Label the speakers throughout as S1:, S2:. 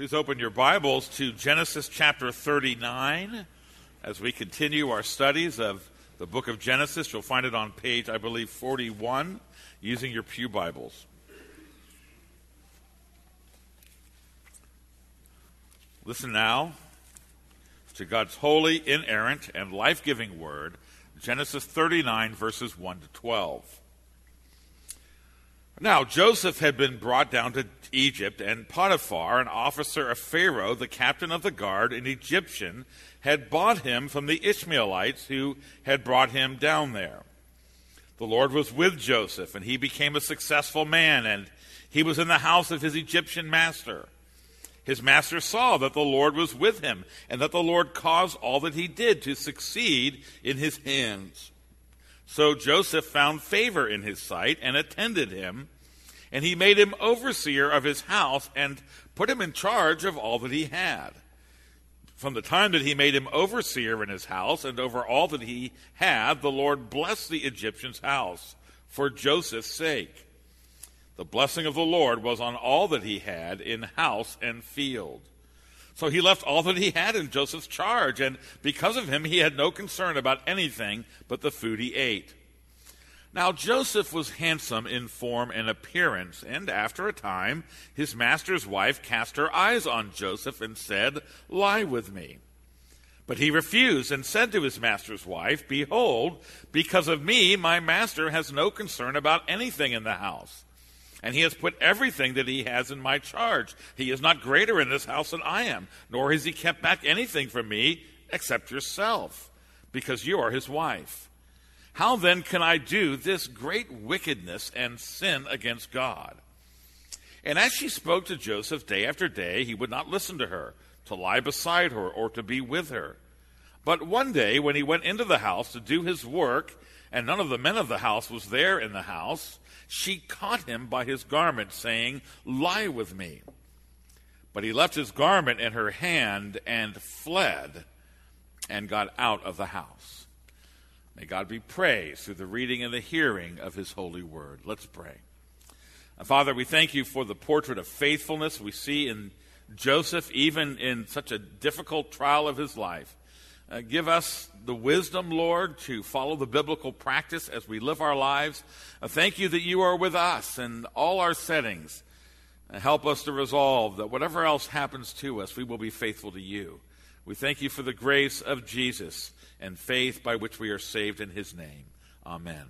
S1: Please open your Bibles to Genesis chapter 39 as we continue our studies of the book of Genesis. You'll find it on page, I believe, 41, using your pew Bibles. Listen now to God's holy, inerrant, and life-giving word, Genesis 39, verses 1 to 12. Now, Joseph had been brought down to Egypt, and Potiphar, an officer of Pharaoh, the captain of the guard, an Egyptian, had bought him from the Ishmaelites who had brought him down there. The Lord was with Joseph, and he became a successful man, and he was in the house of his Egyptian master. His master saw that the Lord was with him, and that the Lord caused all that he did to succeed in his hands. So Joseph found favor in his sight and attended him, and he made him overseer of his house and put him in charge of all that he had. From the time that he made him overseer in his house and over all that he had, the Lord blessed the Egyptian's house for Joseph's sake. The blessing of the Lord was on all that he had in house and field. So he left all that he had in Joseph's charge, and because of him he had no concern about anything but the food he ate. Now Joseph was handsome in form and appearance, and after a time his master's wife cast her eyes on Joseph and said, "Lie with me." But he refused and said to his master's wife, "Behold, because of me my master has no concern about anything in the house. And he has put everything that he has in my charge. He is not greater in this house than I am, nor has he kept back anything from me except yourself, because you are his wife. How then can I do this great wickedness and sin against God?" And as she spoke to Joseph day after day, he would not listen to her, to lie beside her or to be with her. But one day when he went into the house to do his work, and none of the men of the house was there in the house, she caught him by his garment, saying, "Lie with me." But he left his garment in her hand and fled and got out of the house. May God be praised through the reading and the hearing of his holy word. Let's pray. Father, we thank you for the portrait of faithfulness we see in Joseph, even in such a difficult trial of his life. Give us the wisdom, Lord, to follow the biblical practice as we live our lives. Thank you that you are with us in all our settings. Help us to resolve that whatever else happens to us, we will be faithful to you. We thank you for the grace of Jesus and faith by which we are saved in his name. Amen.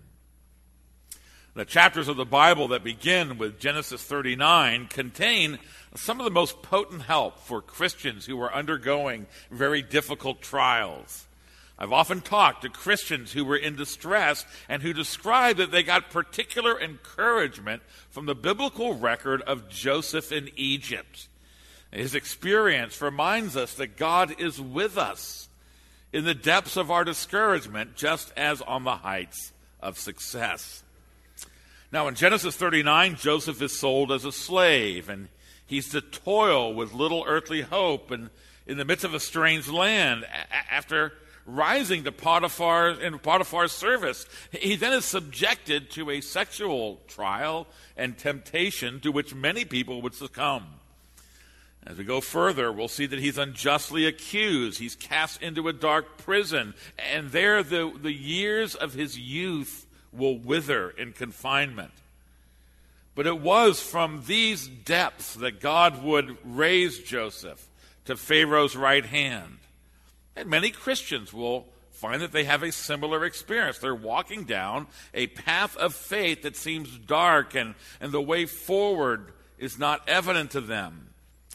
S1: The chapters of the Bible that begin with Genesis 39 contain some of the most potent help for Christians who are undergoing very difficult trials. I've often talked to Christians who were in distress and who describe that they got particular encouragement from the biblical record of Joseph in Egypt. His experience reminds us that God is with us in the depths of our discouragement, just as on the heights of success. Now, in Genesis 39, Joseph is sold as a slave, and he's to toil with little earthly hope and in the midst of a strange land. After rising to Potiphar's service, he then is subjected to a sexual trial and temptation to which many people would succumb. As we go further, we'll see that he's unjustly accused. He's cast into a dark prison, and there the years of his youth will wither in confinement. But it was from these depths that God would raise Joseph to Pharaoh's right hand. And many Christians will find that they have a similar experience. They're walking down a path of faith that seems dark, and the way forward is not evident to them.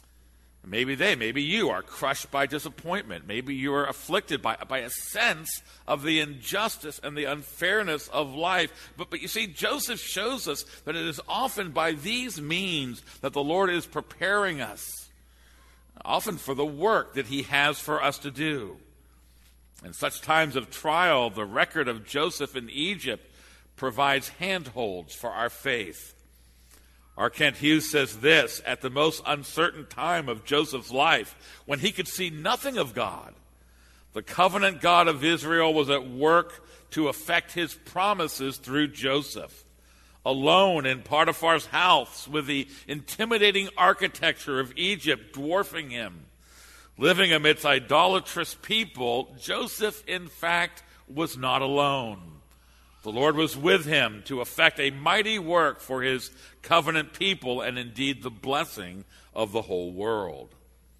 S1: Maybe you are crushed by disappointment. Maybe you are afflicted by a sense of the injustice and the unfairness of life. But you see, Joseph shows us that it is often by these means that the Lord is preparing us, often for the work that he has for us to do. In such times of trial, the record of Joseph in Egypt provides handholds for our faith. R. Kent Hughes says this: at the most uncertain time of Joseph's life, when he could see nothing of God, the covenant God of Israel was at work to effect his promises through Joseph. alone in Potiphar's house with the intimidating architecture of Egypt dwarfing him. Living amidst idolatrous people, Joseph, in fact, was not alone. The Lord was with him to effect a mighty work for his covenant people and indeed the blessing of the whole world.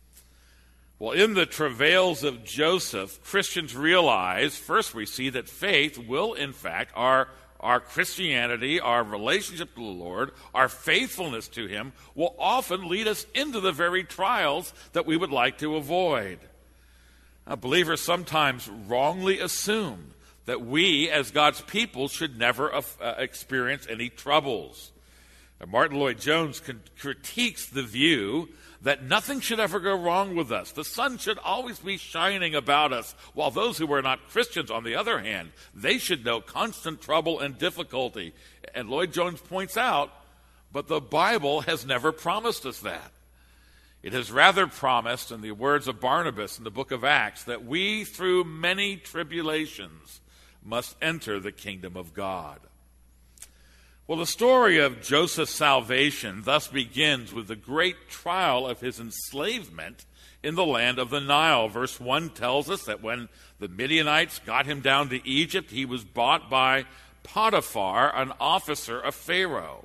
S1: Well, in the travails of Joseph, Christians realize, first we see that faith will, in fact, our Christianity, our relationship to the Lord, our faithfulness to him will often lead us into the very trials that we would like to avoid. Believers sometimes wrongly assume that we, as God's people, should never experience any troubles. Martin Lloyd-Jones critiques the view that nothing should ever go wrong with us. The sun should always be shining about us, while those who are not Christians, on the other hand, they should know constant trouble and difficulty. And Lloyd-Jones points out, but the Bible has never promised us that. It has rather promised, in the words of Barnabas in the book of Acts, that we, through many tribulations, must enter the kingdom of God. Well, the story of Joseph's salvation thus begins with the great trial of his enslavement in the land of the Nile. Verse 1 tells us that when the Midianites got him down to Egypt, he was bought by Potiphar, an officer of Pharaoh.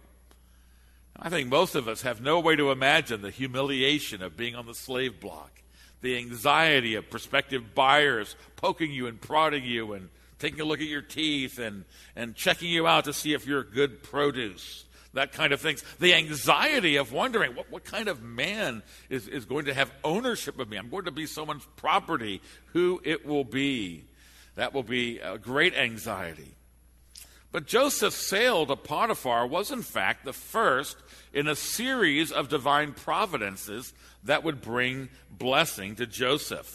S1: I think most of us have no way to imagine the humiliation of being on the slave block, the anxiety of prospective buyers poking you and prodding you and taking a look at your teeth and checking you out to see if you're good produce, that kind of things. The anxiety of wondering, what kind of man is going to have ownership of me? I'm going to be someone's property, who it will be. That will be a great anxiety. But Joseph's sale to Potiphar was, in fact, the first in a series of divine providences that would bring blessing to Joseph.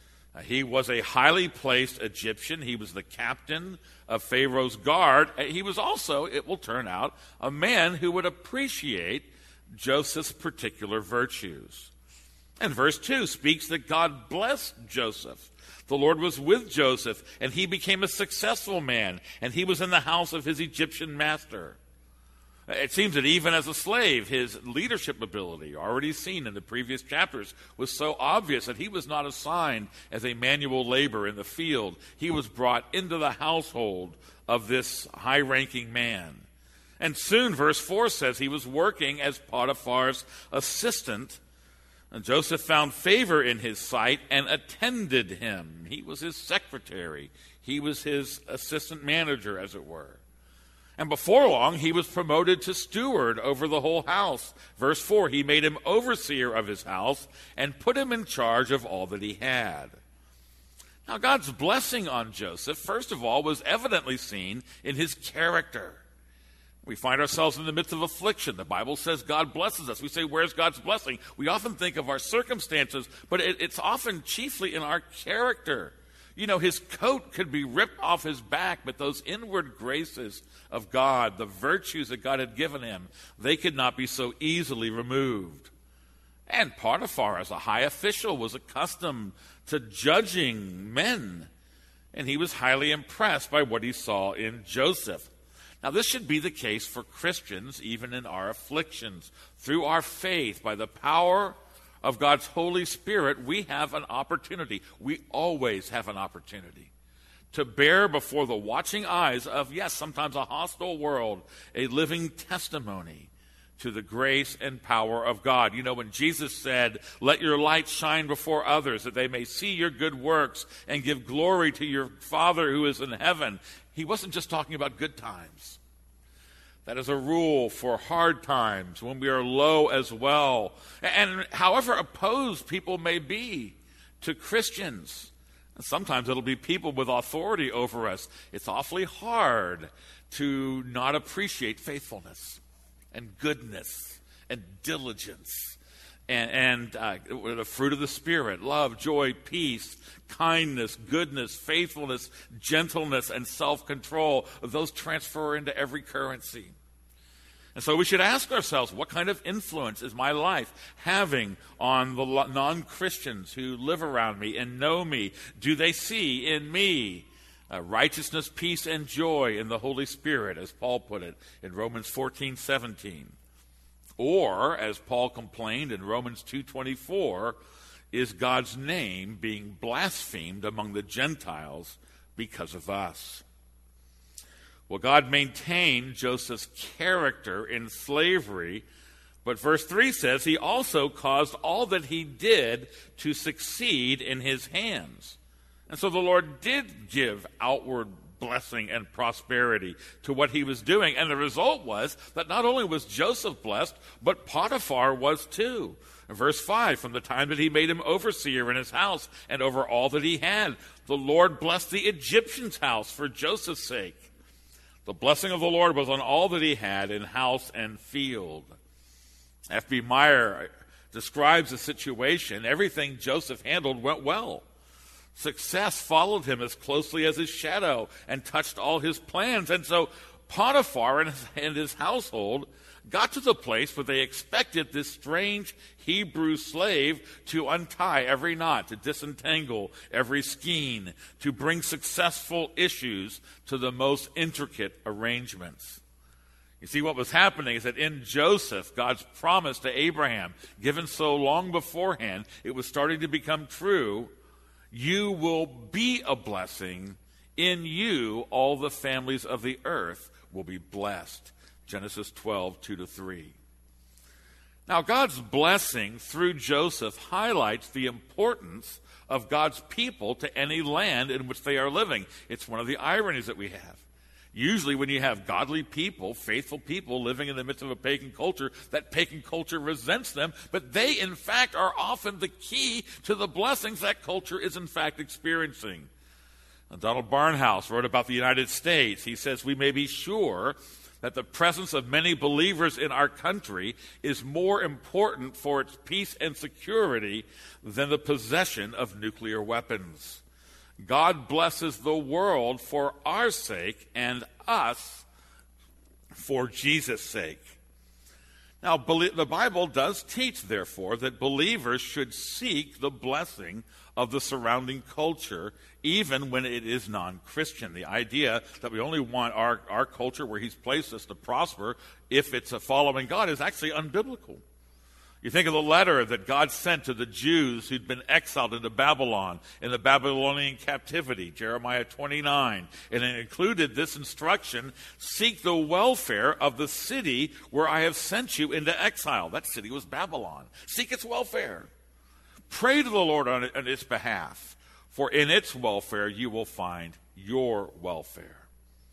S1: He was a highly placed Egyptian. He was the captain of Pharaoh's guard. He was also, it will turn out, a man who would appreciate Joseph's particular virtues. And verse 2 speaks that God blessed Joseph. The Lord was with Joseph, and he became a successful man, and he was in the house of his Egyptian master. It seems that even as a slave, his leadership ability, already seen in the previous chapters, was so obvious that he was not assigned as a manual labor in the field. He was brought into the household of this high-ranking man. And soon, verse 4 says, he was working as Potiphar's assistant. And Joseph found favor in his sight and attended him. He was his secretary. He was his assistant manager, as it were. And before long, he was promoted to steward over the whole house. Verse 4, he made him overseer of his house and put him in charge of all that he had. Now, God's blessing on Joseph, first of all, was evidently seen in his character. We find ourselves in the midst of affliction. The Bible says God blesses us. We say, where's God's blessing? We often think of our circumstances, but it's often chiefly in our character. You know, his coat could be ripped off his back, but those inward graces of God, the virtues that God had given him, they could not be so easily removed. And Potiphar, as a high official, was accustomed to judging men, and he was highly impressed by what he saw in Joseph. Now, this should be the case for Christians, even in our afflictions. Through our faith, by the power of God's Holy Spirit, we have an opportunity. We always have an opportunity to bear before the watching eyes of, yes, sometimes a hostile world, a living testimony to the grace and power of God. You know, when Jesus said, let your light shine before others, that they may see your good works and give glory to your Father who is in heaven, he wasn't just talking about good times. That is a rule for hard times, when we are low as well. And however opposed people may be to Christians, and sometimes it'll be people with authority over us, it's awfully hard to not appreciate faithfulness and goodness and diligence and the fruit of the Spirit, love, joy, peace, kindness, goodness, faithfulness, gentleness, and self-control. Those transfer into every currency. And so we should ask ourselves, what kind of influence is my life having on the non-Christians who live around me and know me? Do they see in me righteousness, peace, and joy in the Holy Spirit, as Paul put it in Romans 14:17. Or, as Paul complained in Romans 2:24, is God's name being blasphemed among the Gentiles because of us. Well, God maintained Joseph's character in slavery, but verse 3 says he also caused all that he did to succeed in his hands. And so the Lord did give outward blessing and prosperity to what he was doing. And the result was that not only was Joseph blessed, but Potiphar was too. In verse 5, from the time that he made him overseer in his house and over all that he had, the Lord blessed the Egyptian's house for Joseph's sake. The blessing of the Lord was on all that he had in house and field. F.B. Meyer describes the situation. Everything Joseph handled went well. Success followed him as closely as his shadow and touched all his plans. And so Potiphar and his household got to the place where they expected this strange Hebrew slave to untie every knot, to disentangle every skein, to bring successful issues to the most intricate arrangements. You see, what was happening is that in Joseph, God's promise to Abraham, given so long beforehand, it was starting to become true. You will be a blessing. In you, all the families of the earth will be blessed. Genesis 12:2-3. Now, God's blessing through Joseph highlights the importance of God's people to any land in which they are living. It's one of the ironies that we have. Usually when you have godly people, faithful people living in the midst of a pagan culture, that pagan culture resents them, but they, in fact, are often the key to the blessings that culture is, in fact, experiencing. Donald Barnhouse wrote about the United States. He says, we may be sure that the presence of many believers in our country is more important for its peace and security than the possession of nuclear weapons. God blesses the world for our sake and us for Jesus' sake. Now, the Bible does teach, therefore, that believers should seek the blessing of the surrounding culture, even when it is non-Christian. The idea that we only want our culture where he's placed us to prosper if it's a following God is actually unbiblical. You think of the letter that God sent to the Jews who'd been exiled into Babylon in the Babylonian captivity, Jeremiah 29. And it included this instruction, seek the welfare of the city where I have sent you into exile. That city was Babylon. Seek its welfare. Pray to the Lord on its behalf, for in its welfare you will find your welfare.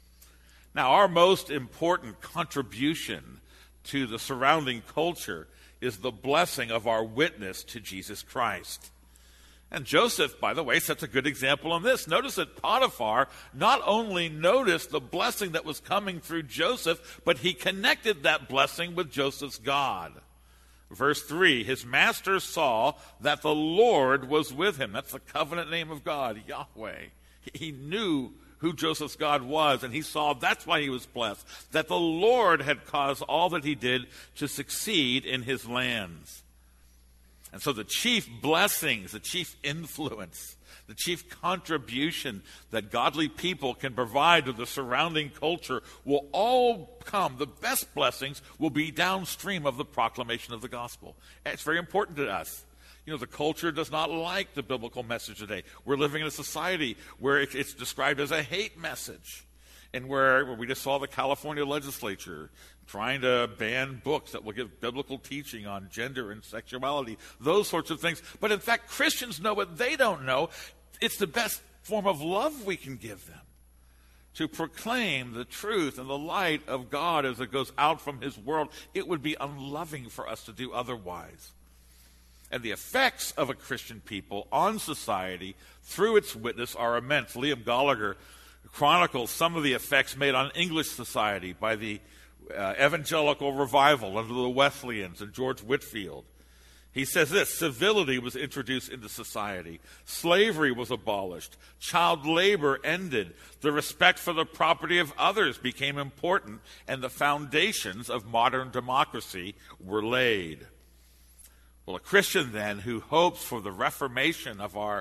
S1: Now, our most important contribution to the surrounding culture is the blessing of our witness to Jesus Christ. And Joseph, by the way, sets a good example on this. Notice that Potiphar not only noticed the blessing that was coming through Joseph, but he connected that blessing with Joseph's God. Verse 3, his master saw that the Lord was with him. That's the covenant name of God, Yahweh. He knew who Joseph's God was, and he saw that's why he was blessed, that the Lord had caused all that he did to succeed in his lands. And so the chief blessings, the chief influence, the chief contribution that godly people can provide to the surrounding culture will all come, the best blessings will be downstream of the proclamation of the gospel. And it's very important to us. You know, the culture does not like the biblical message today. We're living in a society where it's described as a hate message, and where we just saw the California legislature trying to ban books that will give biblical teaching on gender and sexuality, those sorts of things. But in fact, Christians know what they don't know. It's the best form of love we can give them, to proclaim the truth and the light of God as it goes out from his world. It would be unloving for us to do otherwise. And the effects of a Christian people on society through its witness are immense. Liam Gallagher chronicles some of the effects made on English society by the evangelical revival under the Wesleyans and George Whitefield. He says this: civility was introduced into society. Slavery was abolished. Child labor ended. The respect for the property of others became important, and the foundations of modern democracy were laid. Well, a Christian then who hopes for the reformation of our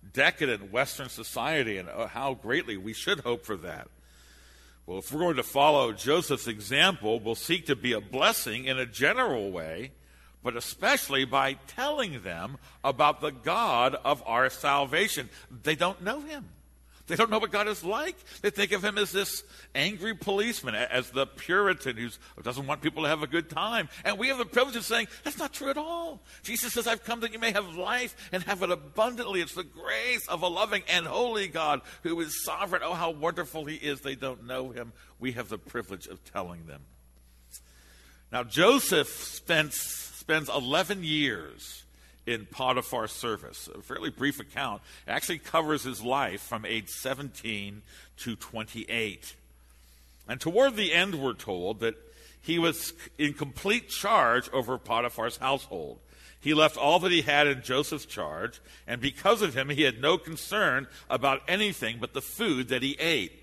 S1: decadent Western society, and how greatly we should hope for that. Well, if we're going to follow Joseph's example, we'll seek to be a blessing in a general way, but especially by telling them about the God of our salvation. They don't know him. They don't know what God is like. They think of him as this angry policeman, as the Puritan who doesn't want people to have a good time. And we have the privilege of saying, that's not true at all. Jesus says, I've come that you may have life and have it abundantly. It's the grace of a loving and holy God who is sovereign. Oh, how wonderful he is. They don't know him. We have the privilege of telling them. Now, Joseph spends 11 years in Potiphar's service. A fairly brief account. It actually covers his life from age 17 to 28. And toward the end, we're told that he was in complete charge over Potiphar's household. He left all that he had in Joseph's charge, and because of him, he had no concern about anything but the food that he ate.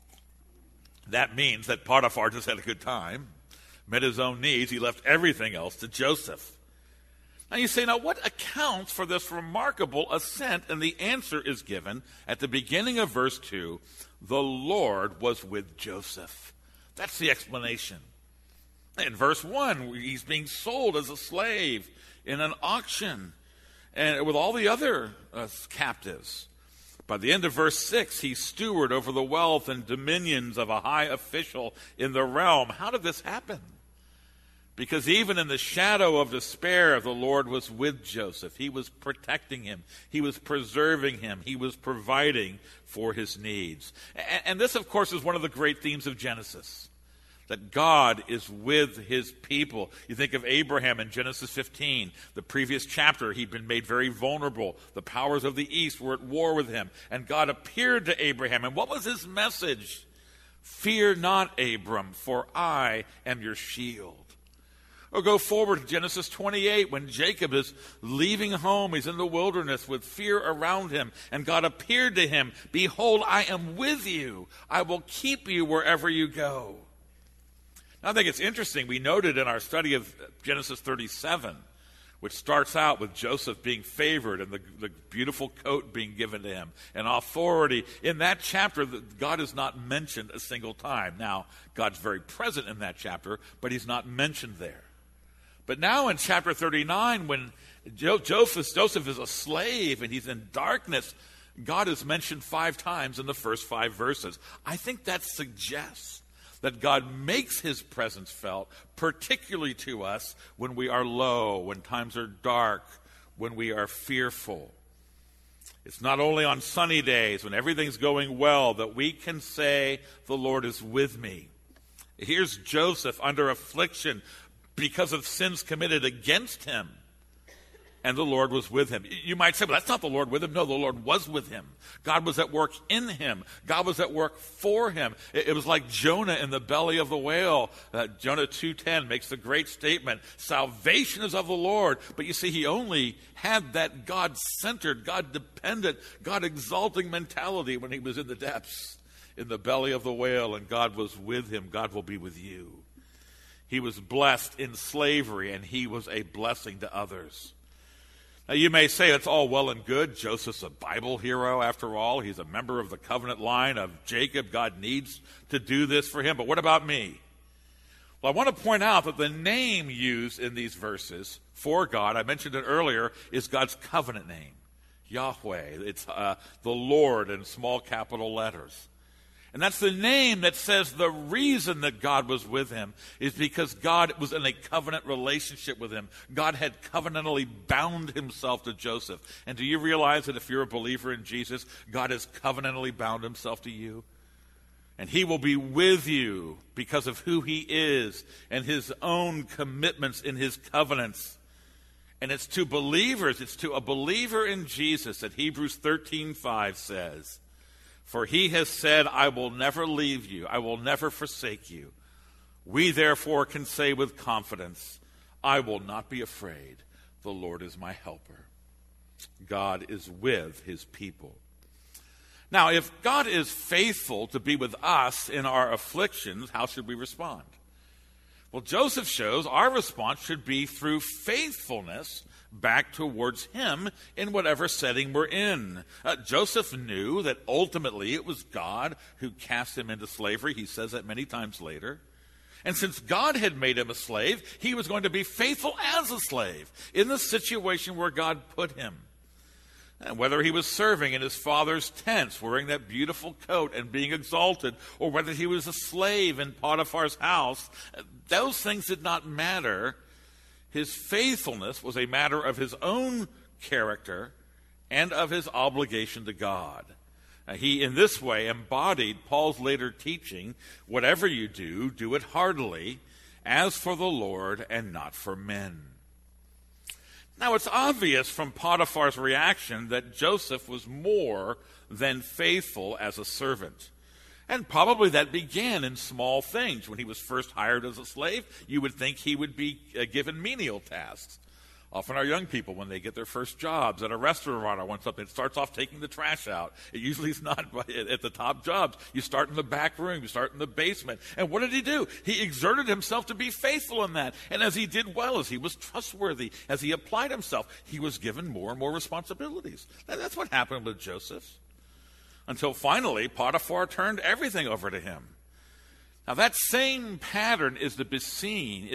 S1: That means that Potiphar just had a good time, met his own needs. He left everything else to Joseph. Now you say, now what accounts for this remarkable ascent? And the answer is given at the beginning of verse 2. The Lord was with Joseph. That's the explanation. In verse 1, he's being sold as a slave in an auction and with all the other captives. By the end of verse 6, he's steward over the wealth and dominions of a high official in the realm. How did this happen? Because even in the shadow of despair, the Lord was with Joseph. He was protecting him. He was preserving him. He was providing for his needs. And this, of course, is one of the great themes of Genesis, that God is with his people. You think of Abraham in Genesis 15. The previous chapter, he'd been made very vulnerable. The powers of the east were at war with him. And God appeared to Abraham. And what was his message? Fear not, Abram, for I am your shield. Or go forward to Genesis 28 when Jacob is leaving home. He's in the wilderness with fear around him. And God appeared to him. Behold, I am with you. I will keep you wherever you go. Now, I think it's interesting. We noted in our study of Genesis 37, which starts out with Joseph being favored and the beautiful coat being given to him and authority. In that chapter, God is not mentioned a single time. Now, God's very present in that chapter, but he's not mentioned there. But now in chapter 39, when Joseph is a slave and he's in darkness, God is mentioned 5 times in the first 5 verses. I think that suggests that God makes his presence felt, particularly to us when we are low, when times are dark, when we are fearful. It's not only on sunny days, when everything's going well, that we can say, the Lord is with me. Here's Joseph under affliction because of sins committed against him, and the Lord was with him. You might say, well, that's not the Lord with him. No, the Lord was with him. God was at work in him. God was at work for him. It was like Jonah in the belly of the whale. Jonah 2:10 makes the great statement, salvation is of the Lord. But you see, he only had that God-centered, God-dependent, God-exalting mentality when he was in the depths, in the belly of the whale, and God was with him. God will be with you. He was blessed in slavery, and he was a blessing to others. Now, you may say it's all well and good. Joseph's a Bible hero, after all. He's a member of the covenant line of Jacob. God needs to do this for him. But what about me? Well, I want to point out that the name used in these verses for God, I mentioned it earlier, is God's covenant name, Yahweh. It's the Lord in small capital letters. And that's the name that says the reason that God was with him is because God was in a covenant relationship with him. God had covenantally bound himself to Joseph. And do you realize that if you're a believer in Jesus, God has covenantally bound himself to you? And he will be with you because of who he is and his own commitments in his covenants. And it's to believers, it's to a believer in Jesus that Hebrews 13:5 says, for he has said, I will never leave you. I will never forsake you. We therefore can say with confidence, I will not be afraid. The Lord is my helper. God is with his people. Now, if God is faithful to be with us in our afflictions, how should we respond? Well, Joseph shows our response should be through faithfulness back towards him in whatever setting we're in. Joseph knew that ultimately it was God who cast him into slavery. He says that many times later. And since God had made him a slave, he was going to be faithful as a slave in the situation where God put him. And whether he was serving in his father's tents, wearing that beautiful coat and being exalted, or whether he was a slave in Potiphar's house, those things did not matter. His faithfulness was a matter of his own character and of his obligation to God. He, in this way, embodied Paul's later teaching, whatever you do, do it heartily, as for the Lord and not for men. Now, it's obvious from Potiphar's reaction that Joseph was more than faithful as a servant. And probably that began in small things. When he was first hired as a slave, you would think he would be given menial tasks. Often our young people, when they get their first jobs at a restaurant or something, it starts off taking the trash out. It usually is not at the top jobs. You start in the back room. You start in the basement. And what did he do? He exerted himself to be faithful in that. And as he did well, as he was trustworthy, as he applied himself, he was given more and more responsibilities. And that's what happened with Joseph. Until finally, Potiphar turned everything over to him. Now that same pattern is to be seen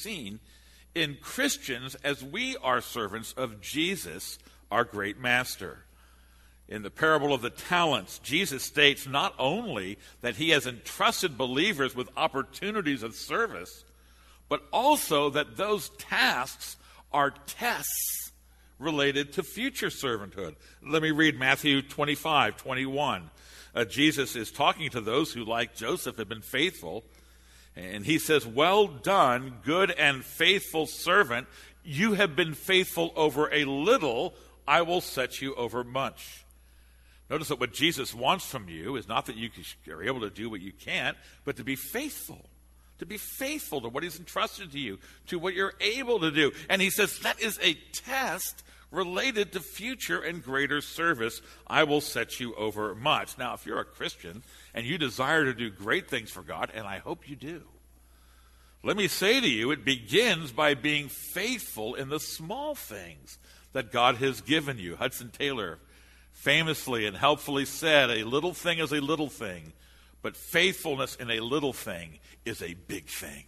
S1: in Christians as we are servants of Jesus, our great master. In the parable of the talents, Jesus states not only that he has entrusted believers with opportunities of service, but also that those tasks are tests related to future servanthood. Let me read Matthew 25:21. Jesus is talking to those who, like Joseph, have been faithful. And he says, "Well done, good and faithful servant. You have been faithful over a little. I will set you over much." Notice that what Jesus wants from you is not that you are able to do what you can't, but to be faithful. To be faithful to what he's entrusted to you, to what you're able to do. And he says that is a test related to future and greater service. I will set you over much. Now, if you're a Christian and you desire to do great things for God, and I hope you do, let me say to you, it begins by being faithful in the small things that God has given you. Hudson Taylor famously and helpfully said, "A little thing is a little thing, but faithfulness in a little thing is a big thing."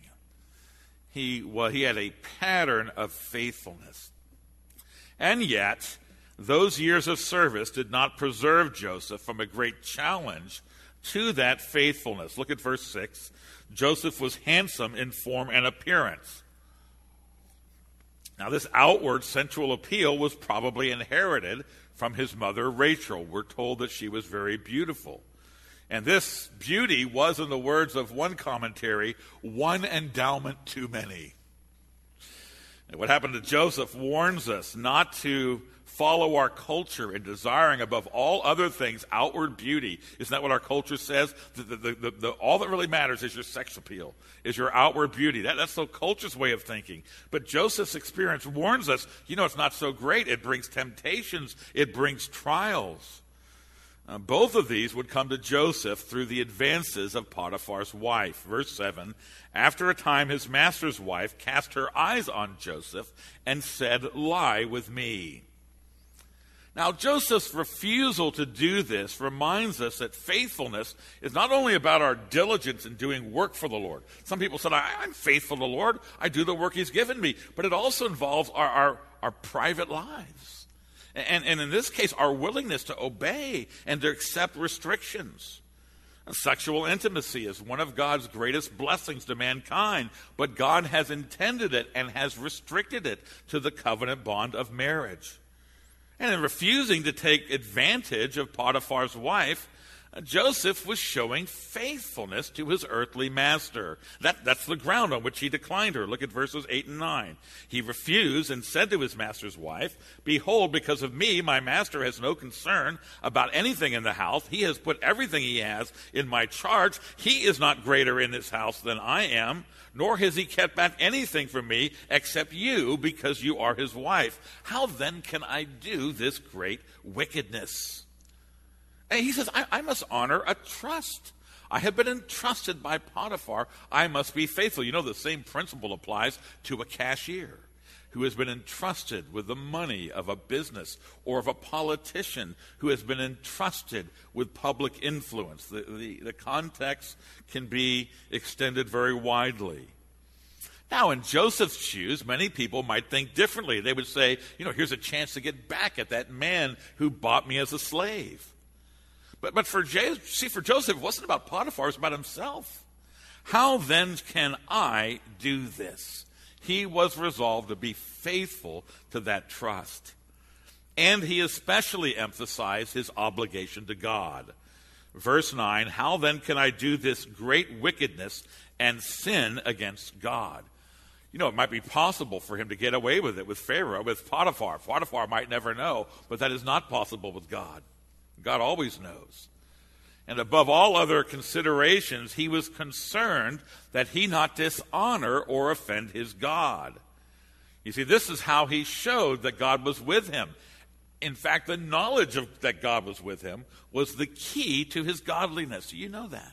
S1: He had a pattern of faithfulness. And yet, those years of service did not preserve Joseph from a great challenge to that faithfulness. Look at verse 6. Joseph was handsome in form and appearance. Now, this outward sensual appeal was probably inherited from his mother Rachel. We're told that she was very beautiful. And this beauty was, in the words of one commentary, one endowment too many. And what happened to Joseph warns us not to follow our culture in desiring above all other things outward beauty. Isn't that what our culture says? All that really matters is your sex appeal, is your outward beauty. That's the culture's way of thinking. But Joseph's experience warns us, it's not so great. It brings temptations. It brings trials. Both of these would come to Joseph through the advances of Potiphar's wife. Verse 7, after a time his master's wife cast her eyes on Joseph and said, "Lie with me." Now, Joseph's refusal to do this reminds us that faithfulness is not only about our diligence in doing work for the Lord. Some people said, I'm faithful to the Lord. I do the work he's given me. But it also involves our private lives. And in this case, our willingness to obey and to accept restrictions. Sexual intimacy is one of God's greatest blessings to mankind, but God has intended it and has restricted it to the covenant bond of marriage. And in refusing to take advantage of Potiphar's wife, Joseph was showing faithfulness to his earthly master. That's the ground on which he declined her. Look at verses 8 and 9. He refused and said to his master's wife, "Behold, because of me, my master has no concern about anything in the house. He has put everything he has in my charge. He is not greater in this house than I am, nor has he kept back anything from me except you, because you are his wife. How then can I do this great wickedness?" And he says, I must honor a trust. I have been entrusted by Potiphar. I must be faithful. You know, the same principle applies to a cashier who has been entrusted with the money of a business, or of a politician who has been entrusted with public influence. The context can be extended very widely. Now, in Joseph's shoes, many people might think differently. They would say, here's a chance to get back at that man who bought me as a slave. But for Joseph, it wasn't about Potiphar, it was about himself. How then can I do this? He was resolved to be faithful to that trust. And he especially emphasized his obligation to God. Verse 9, how then can I do this great wickedness and sin against God? It might be possible for him to get away with it with Pharaoh, with Potiphar. Potiphar might never know, but that is not possible with God. God always knows. And above all other considerations, he was concerned that he not dishonor or offend his God. You see, this is how he showed that God was with him. In fact, the knowledge that God was with him was the key to his godliness. You know that.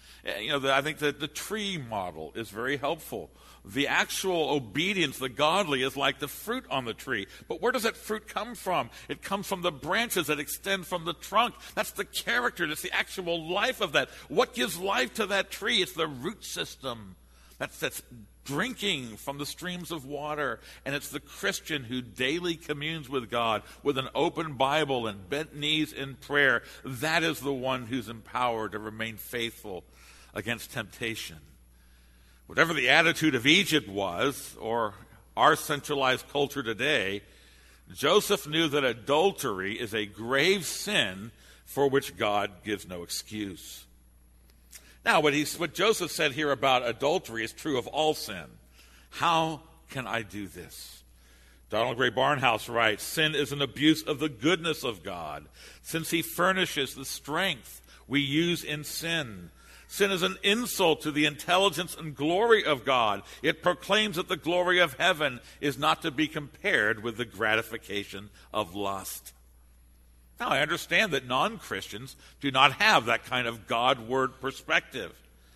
S1: I think that the tree model is very helpful. The actual obedience, the godly, is like the fruit on the tree. But where does that fruit come from? It comes from the branches that extend from the trunk. That's the character. That's the actual life of that. What gives life to that tree? It's the root system that's drinking from the streams of water. And it's the Christian who daily communes with God with an open Bible and bent knees in prayer. That is the one who's empowered to remain faithful against temptation. Whatever the attitude of Egypt was, or our centralized culture today, Joseph knew that adultery is a grave sin for which God gives no excuse. Now, what Joseph said here about adultery is true of all sin. How can I do this? Donald Gray Barnhouse writes, sin is an abuse of the goodness of God, since he furnishes the strength we use in sin. Sin is an insult to the intelligence and glory of God. It proclaims that the glory of heaven is not to be compared with the gratification of lust. Now, I understand that non-Christians do not have that kind of God-word perspective.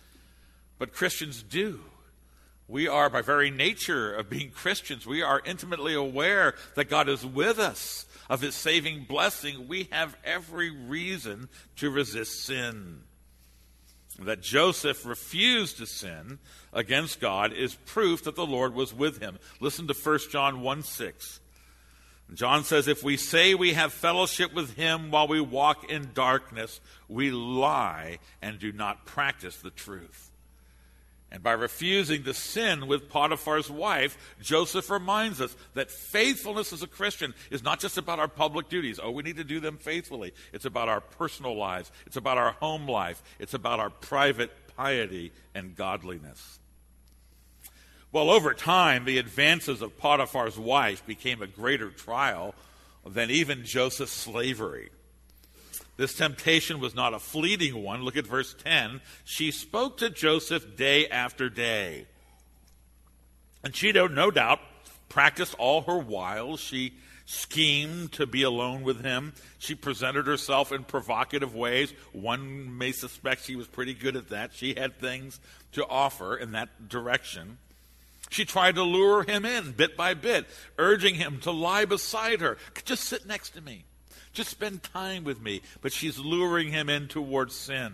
S1: But Christians do. We are, by very nature of being Christians, we are intimately aware that God is with us, of his saving blessing. We have every reason to resist sin. That Joseph refused to sin against God is proof that the Lord was with him. Listen to 1 John 1:6. John says, if we say we have fellowship with him while we walk in darkness, we lie and do not practice the truth. And by refusing to sin with Potiphar's wife, Joseph reminds us that faithfulness as a Christian is not just about our public duties. Oh, we need to do them faithfully. It's about our personal lives. It's about our home life. It's about our private piety and godliness. Well, over time, the advances of Potiphar's wife became a greater trial than even Joseph's slavery. This temptation was not a fleeting one. Look at verse 10. She spoke to Joseph day after day. And she, no doubt, practiced all her wiles. She schemed to be alone with him. She presented herself in provocative ways. One may suspect she was pretty good at that. She had things to offer in that direction. She tried to lure him in bit by bit, urging him to lie beside her. Just sit next to me. Just spend time with me. But she's luring him in towards sin.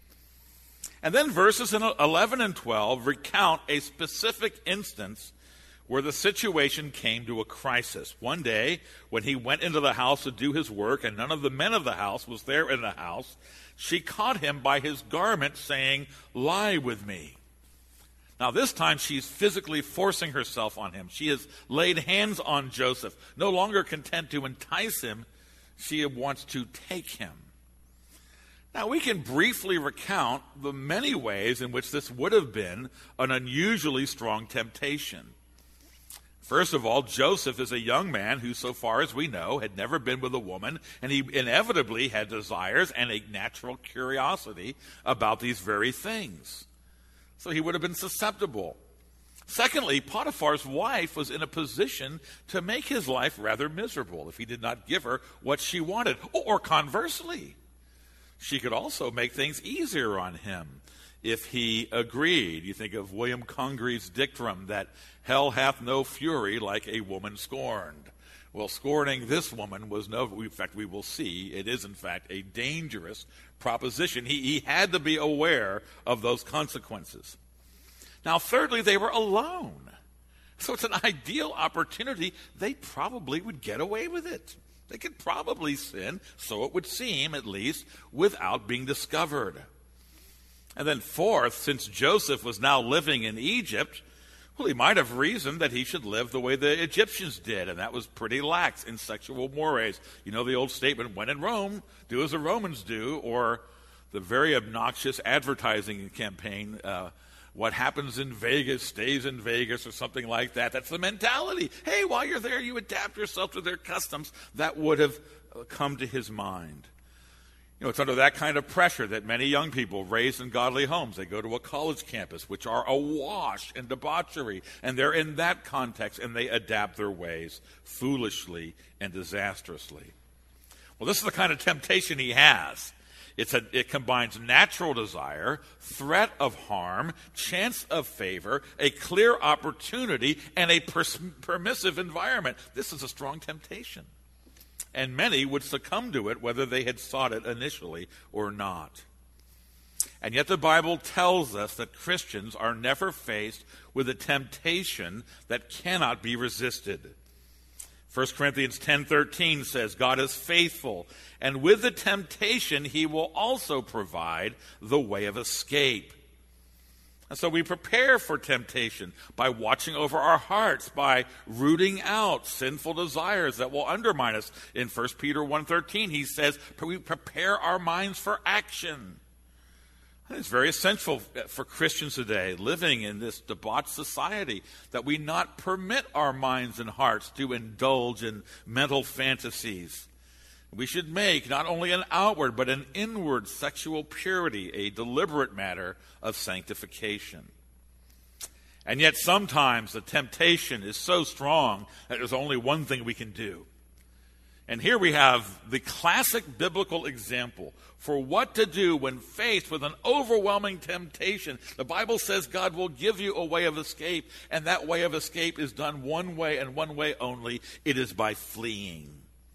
S1: And then verses 11 and 12 recount a specific instance where the situation came to a crisis. One day, when he went into the house to do his work, and none of the men of the house was there in the house, she caught him by his garment, saying, "Lie with me." Now, this time she's physically forcing herself on him. She has laid hands on Joseph. No longer content to entice him, she wants to take him. Now, we can briefly recount the many ways in which this would have been an unusually strong temptation. First of all, Joseph is a young man who, so far as we know, had never been with a woman, and he inevitably had desires and a natural curiosity about these very things. So he would have been susceptible. Secondly, Potiphar's wife was in a position to make his life rather miserable if he did not give her what she wanted. Or conversely, She could also make things easier on him if he agreed. You think of William Congreve's dictum that hell hath no fury like a woman scorned. Well, scorning this woman was in fact, we will see, it is in fact a dangerous proposition. He had to be aware of those consequences. Now, thirdly, they were alone. So it's an ideal opportunity. They probably would get away with it. They could probably sin, so it would seem at least, without being discovered. And then fourth, since Joseph was now living in Egypt, well, he might have reasoned that he should live the way the Egyptians did, and that was pretty lax in sexual mores. You know the old statement, when in Rome, do as the Romans do, or the very obnoxious advertising campaign, what happens in Vegas stays in Vegas, or something like that. That's the mentality. Hey, while you're there, you adapt yourself to their customs. That would have come to his mind. You know, it's under that kind of pressure that many young people raised in godly homes, they go to a college campus, which are awash in debauchery, and they're in that context, and they adapt their ways foolishly and disastrously. Well, this is the kind of temptation he has. It combines natural desire, threat of harm, chance of favor, a clear opportunity, and a permissive environment. This is a strong temptation. And many would succumb to it, whether they had sought it initially or not. And yet the Bible tells us that Christians are never faced with a temptation that cannot be resisted. 1 Corinthians 10:13 says, God is faithful, and with the temptation he will also provide the way of escape. And so we prepare for temptation by watching over our hearts, by rooting out sinful desires that will undermine us. In 1 Peter 1:13, he says, we prepare our minds for action. It's very essential for Christians today, living in this debauched society, that we not permit our minds and hearts to indulge in mental fantasies. We should make not only an outward but an inward sexual purity a deliberate matter of sanctification. And yet sometimes the temptation is so strong that there's only one thing we can do. And here we have the classic biblical example for what to do when faced with an overwhelming temptation. The Bible says God will give you a way of escape, and that way of escape is done one way and one way only. It is by fleeing.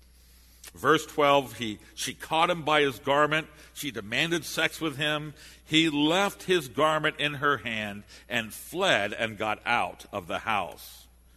S1: Verse 12, she caught him by his garment. She demanded sex with him. He left his garment in her hand and fled and got out of the house.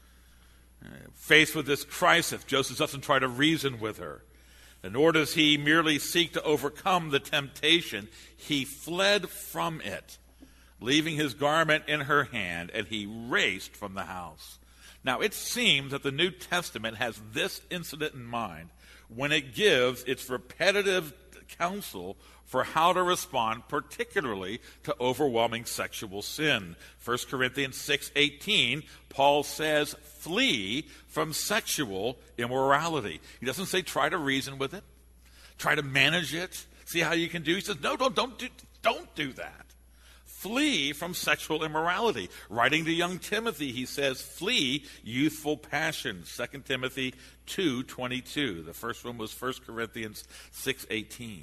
S1: Faced with this crisis, Joseph doesn't try to reason with her. Nor does he merely seek to overcome the temptation. He fled from it, leaving his garment in her hand, and he raced from the house. Now, it seems that the New Testament has this incident in mind when it gives its repetitive counsel for how to respond, particularly to overwhelming sexual sin. 1 Corinthians 6:18, Paul says, flee from sexual immorality. He doesn't say try to reason with it, try to manage it, see how you can do. He says, no, don't do that. Flee from sexual immorality. Writing to young Timothy, he says, flee youthful passions. 2 Timothy 2:22. The first one was 1 Corinthians 6:18.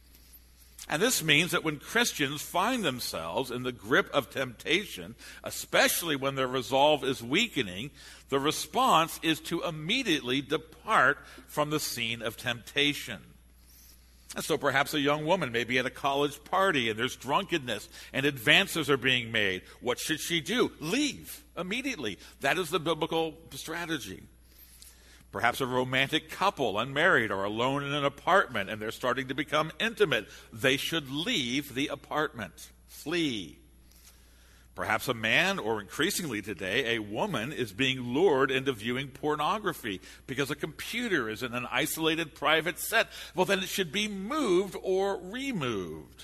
S1: And this means that when Christians find themselves in the grip of temptation, especially when their resolve is weakening, the response is to immediately depart from the scene of temptation. And so perhaps a young woman may be at a college party and there's drunkenness and advances are being made. What should she do? Leave immediately. That is the biblical strategy. Perhaps a romantic couple, unmarried, or alone in an apartment, and they're starting to become intimate. They should leave the apartment. Flee. Perhaps a man, or increasingly today, a woman, is being lured into viewing pornography because a computer is in an isolated private set. Well, then it should be moved or removed.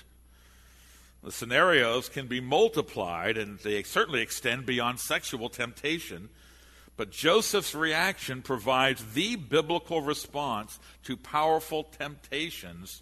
S1: The scenarios can be multiplied, and they certainly extend beyond sexual temptation. But Joseph's reaction provides the biblical response to powerful temptations.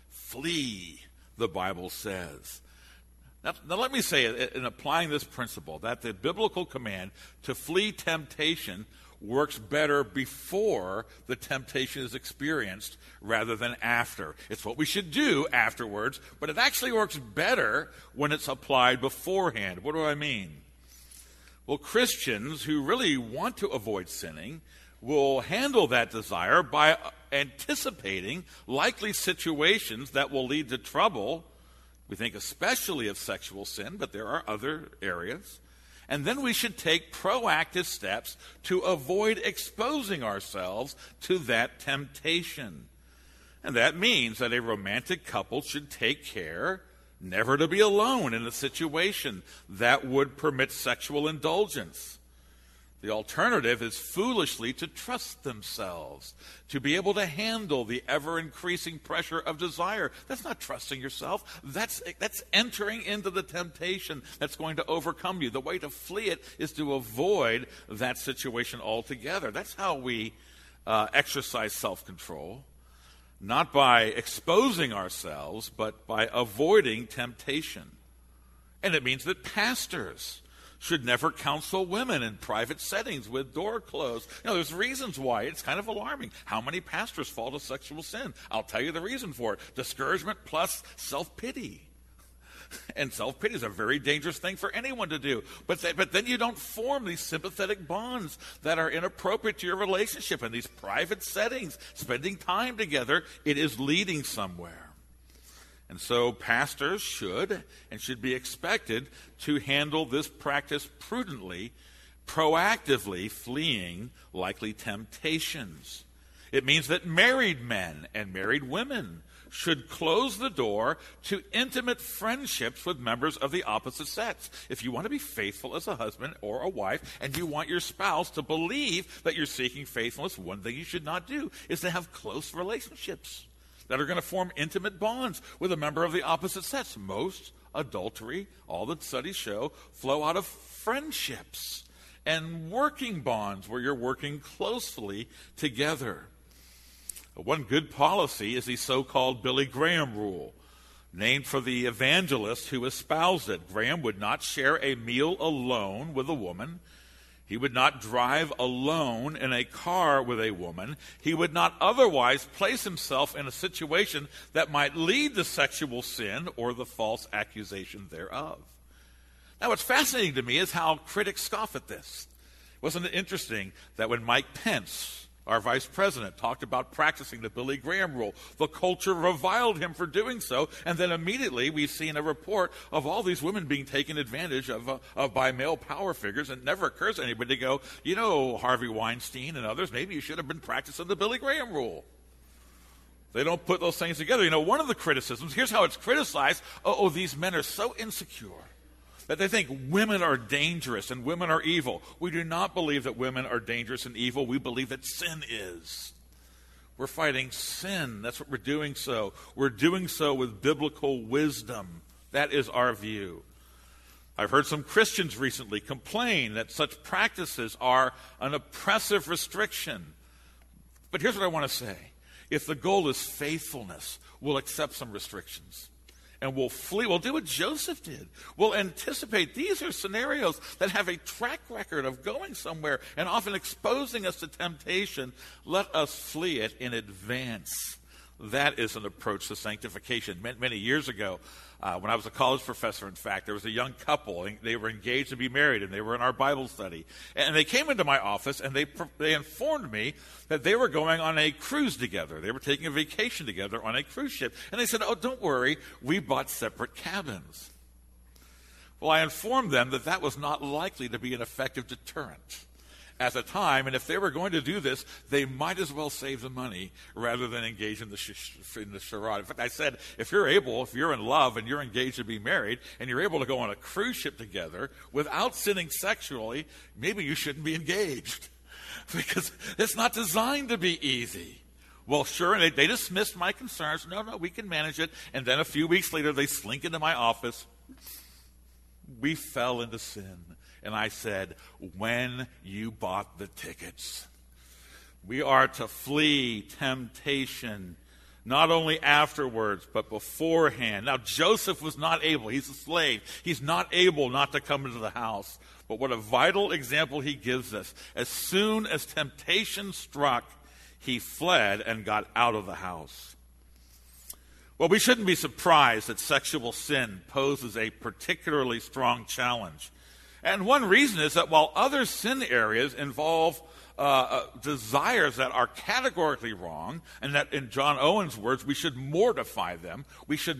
S1: Flee, the Bible says. Now let me say, in applying this principle, that the biblical command to flee temptation works better before the temptation is experienced rather than after. It's what we should do afterwards, but it actually works better when it's applied beforehand. What do I mean? Well, Christians who really want to avoid sinning will handle that desire by anticipating likely situations that will lead to trouble. We think especially of sexual sin, but there are other areas. And then we should take proactive steps to avoid exposing ourselves to that temptation. And that means that a romantic couple should take care never to be alone in a situation that would permit sexual indulgence. The alternative is foolishly to trust themselves, to be able to handle the ever-increasing pressure of desire. That's not trusting yourself. That's entering into the temptation that's going to overcome you. The way to flee it is to avoid that situation altogether. That's how we exercise self-control, not by exposing ourselves, but by avoiding temptation. And it means that pastors should never counsel women in private settings with door closed. There's reasons why. It's kind of alarming. How many pastors fall to sexual sin? I'll tell you the reason for it. Discouragement plus self-pity. And self-pity is a very dangerous thing for anyone to do. But then you don't form these sympathetic bonds that are inappropriate to your relationship. In these private settings, spending time together, it is leading somewhere. And so pastors should be expected to handle this practice prudently, proactively fleeing likely temptations. It means that married men and married women should close the door to intimate friendships with members of the opposite sex. If you want to be faithful as a husband or a wife, and you want your spouse to believe that you're seeking faithfulness, one thing you should not do is to have close relationships that are going to form intimate bonds with a member of the opposite sex. Most adultery, all the studies show, flow out of friendships and working bonds where you're working closely together. One good policy is the so-called Billy Graham rule, named for the evangelist who espoused it. Graham would not share a meal alone with a woman. He would not drive alone in a car with a woman. He would not otherwise place himself in a situation that might lead to sexual sin or the false accusation thereof. Now, what's fascinating to me is how critics scoff at this. Wasn't it interesting that when Mike Pence, our vice president, talked about practicing the Billy Graham rule, the culture reviled him for doing so, and then immediately we've seen a report of all these women being taken advantage of by male power figures, and it never occurs to anybody to go, Harvey Weinstein and others, maybe you should have been practicing the Billy Graham rule. They don't put those things together. One of the criticisms, here's how it's criticized, these men are so insecure that they think women are dangerous and women are evil. We do not believe that women are dangerous and evil. We believe that sin is. We're fighting sin. That's what we're doing so. We're doing so with biblical wisdom. That is our view. I've heard some Christians recently complain that such practices are an oppressive restriction. But here's what I want to say. If the goal is faithfulness, we'll accept some restrictions. And we'll flee. We'll do what Joseph did. We'll anticipate. These are scenarios that have a track record of going somewhere and often exposing us to temptation. Let us flee it in advance. That is an approach to sanctification. Many years ago, when I was a college professor, in fact, there was a young couple, and they were engaged to be married, and they were in our Bible study. And they came into my office, and they informed me that they were going on a cruise together. They were taking a vacation together on a cruise ship. And they said, don't worry, we bought separate cabins. Well, I informed them that that was not likely to be an effective deterrent at the time, and if they were going to do this, they might as well save the money rather than engage in the charade. In fact, I said, if you're in love and you're engaged to be married, and you're able to go on a cruise ship together without sinning sexually, maybe you shouldn't be engaged because it's not designed to be easy. Well, sure, and they dismissed my concerns. No, we can manage it. And then a few weeks later, they slink into my office. We fell into sin. And I said, when you bought the tickets, we are to flee temptation, not only afterwards, but beforehand. Now, Joseph was not able. He's a slave. He's not able not to come into the house. But what a vital example he gives us. As soon as temptation struck, he fled and got out of the house. Well, we shouldn't be surprised that sexual sin poses a particularly strong challenge. And one reason is that while other sin areas involve desires that are categorically wrong, and that in John Owen's words, we should mortify them. We should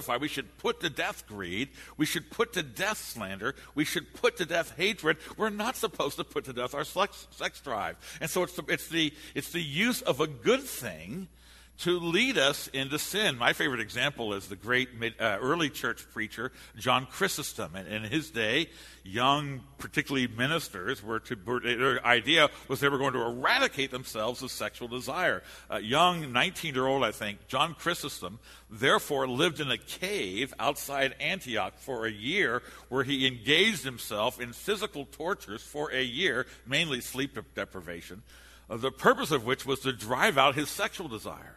S1: put to death greed. We should put to death slander. We should put to death hatred. We're not supposed to put to death our sex drive. And so it's the use of a good thing to lead us into sin. My favorite example is the great early church preacher, John Chrysostom. And in his day, young, particularly ministers, their idea was they were going to eradicate themselves of sexual desire. A young 19-year-old, I think, John Chrysostom, therefore lived in a cave outside Antioch for a year, where he engaged himself in physical tortures for a year, mainly sleep deprivation, the purpose of which was to drive out his sexual desire.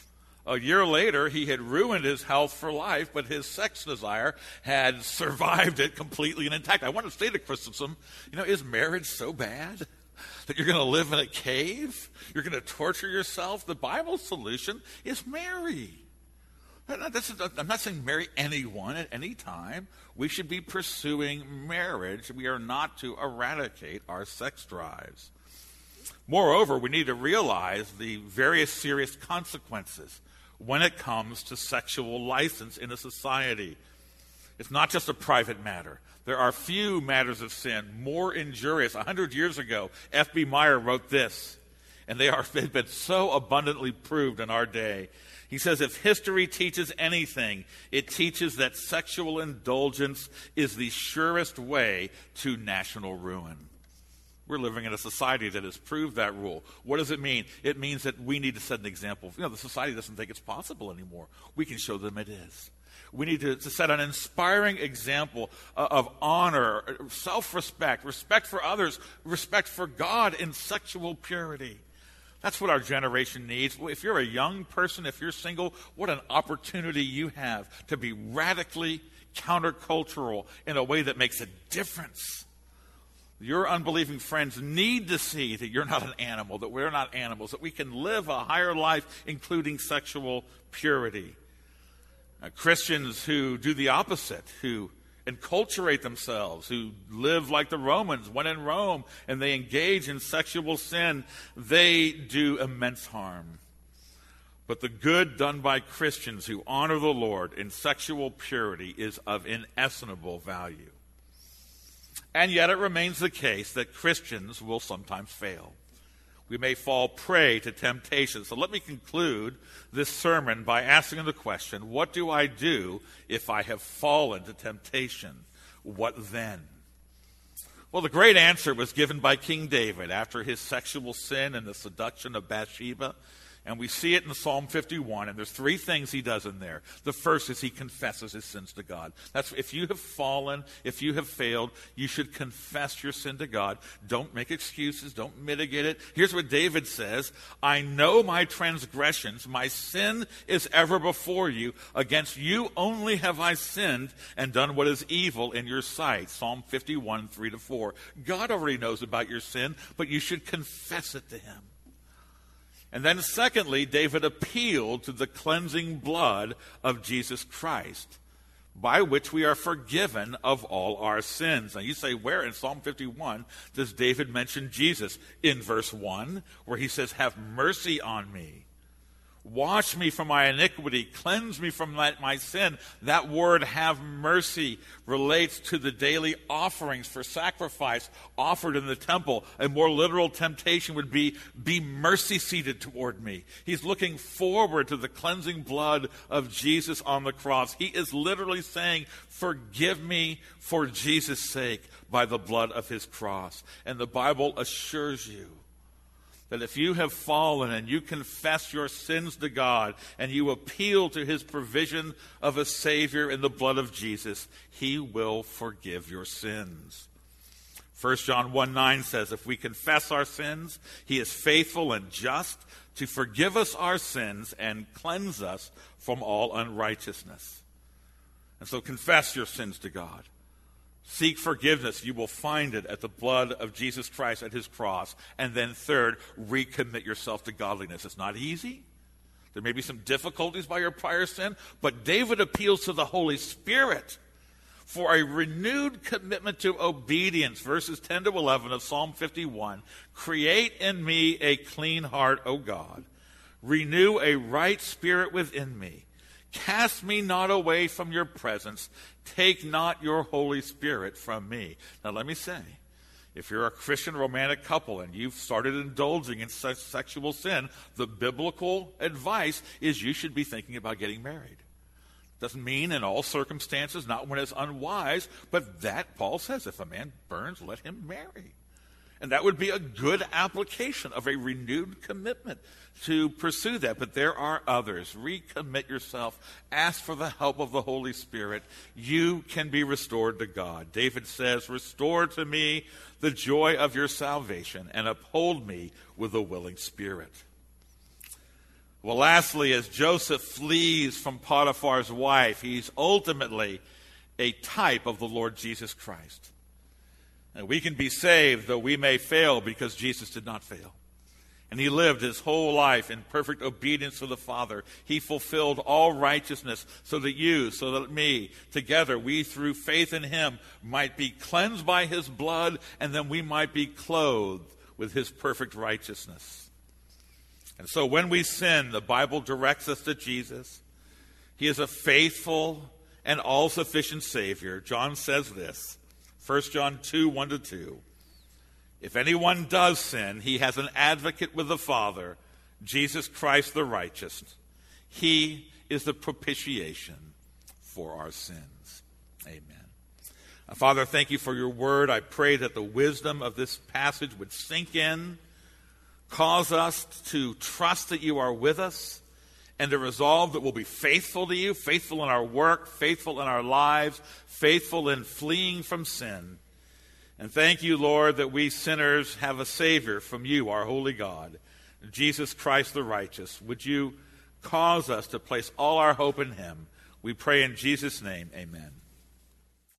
S1: A year later, he had ruined his health for life, but his sex desire had survived it completely and intact. I want to say to Chrysostom, is marriage so bad that you're going to live in a cave? You're going to torture yourself? The Bible's solution is marry. I'm not saying marry anyone at any time. We should be pursuing marriage. We are not to eradicate our sex drives. Moreover, we need to realize the various serious consequences when it comes to sexual license in a society. It's not just a private matter. There are few matters of sin more injurious. 100 years ago, F.B. Meyer wrote this, and they've been so abundantly proved in our day. He says, if history teaches anything, it teaches that sexual indulgence is the surest way to national ruin. We're living in a society that has proved that rule. What does it mean? It means that we need to set an example. The society doesn't think it's possible anymore. We can show them it is. We need to set an inspiring example of honor, self-respect, respect for others, respect for God in sexual purity. That's what our generation needs. If you're a young person, if you're single, what an opportunity you have to be radically countercultural in a way that makes a difference. Your unbelieving friends need to see that you're not an animal, that we're not animals, that we can live a higher life, including sexual purity. Christians who do the opposite, who enculturate themselves, who live like the Romans, when in Rome, and they engage in sexual sin, they do immense harm. But the good done by Christians who honor the Lord in sexual purity is of inestimable value. And yet it remains the case that Christians will sometimes fail. We may fall prey to temptation. So let me conclude this sermon by asking the question, what do I do if I have fallen to temptation? What then? Well, the great answer was given by King David after his sexual sin and the seduction of Bathsheba. And we see it in Psalm 51, and there's three things he does in there. The first is he confesses his sins to God. That's if you have fallen, if you have failed, you should confess your sin to God. Don't make excuses. Don't mitigate it. Here's what David says, I know my transgressions. My sin is ever before you. Against you only have I sinned and done what is evil in your sight. Psalm 51, 3-4. God already knows about your sin, but you should confess it to him. And then secondly, David appealed to the cleansing blood of Jesus Christ, by which we are forgiven of all our sins. Now you say, where in Psalm 51 does David mention Jesus? In verse 1, where he says, have mercy on me. Wash me from my iniquity. Cleanse me from my sin. That word, have mercy, relates to the daily offerings for sacrifice offered in the temple. A more literal temptation would be mercy-seated toward me. He's looking forward to the cleansing blood of Jesus on the cross. He is literally saying, forgive me for Jesus' sake by the blood of his cross. And the Bible assures you that if you have fallen and you confess your sins to God and you appeal to his provision of a Savior in the blood of Jesus, he will forgive your sins. 1 John 1:9 says, if we confess our sins, he is faithful and just to forgive us our sins and cleanse us from all unrighteousness. And so confess your sins to God. Seek forgiveness. You will find it at the blood of Jesus Christ at his cross. And then third, recommit yourself to godliness. It's not easy. There may be some difficulties by your prior sin, but David appeals to the Holy Spirit for a renewed commitment to obedience. Verses 10 to 11 of Psalm 51. Create in me a clean heart, O God. Renew a right spirit within me. Cast me not away from your presence. Take not your Holy Spirit from me. Now let me say, if you're a Christian romantic couple and you've started indulging in such sexual sin, the biblical advice is you should be thinking about getting married. Doesn't mean in all circumstances, not when it's unwise, but that, Paul says, if a man burns, let him marry. And that would be a good application of a renewed commitment to pursue that. But there are others. Recommit yourself. Ask for the help of the Holy Spirit. You can be restored to God. David says, restore to me the joy of your salvation and uphold me with a willing spirit. Well, lastly, as Joseph flees from Potiphar's wife, he's ultimately a type of the Lord Jesus Christ. And we can be saved, though we may fail, because Jesus did not fail. And he lived his whole life in perfect obedience to the Father. He fulfilled all righteousness so that you, so that me, together, we through faith in him might be cleansed by his blood, and then we might be clothed with his perfect righteousness. And so when we sin, the Bible directs us to Jesus. He is a faithful and all-sufficient Savior. John says this, 1 John 2, 1-2. If anyone does sin, he has an advocate with the Father, Jesus Christ the righteous. He is the propitiation for our sins. Amen. Father, thank you for your word. I pray that the wisdom of this passage would sink in, cause us to trust that you are with us, and to resolve that we'll be faithful to you, faithful in our work, faithful in our lives, faithful in fleeing from sin. And thank you, Lord, that we sinners have a Savior from you, our holy God, Jesus Christ the righteous. Would you cause us to place all our hope in him? We pray in Jesus' name, amen.